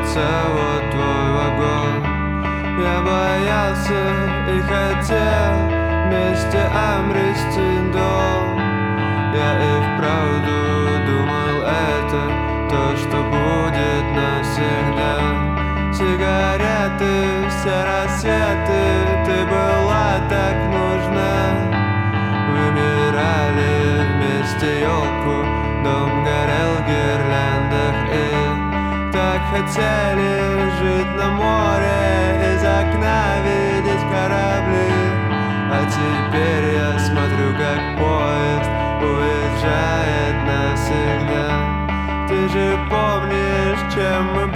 кажется, вот твой вагон. Я боялся и хотел вместе обрести дом. Я и вправду думал, это то, что будет навсегда. Сигареты, все рассветы, ты была так нужна. Выбирали вместе елку, дом горел в гирляндах и так хотели жить на море, из окна видеть корабли. А теперь я смотрю, как поезд уезжает навсегда. Ты же помнишь, чем мы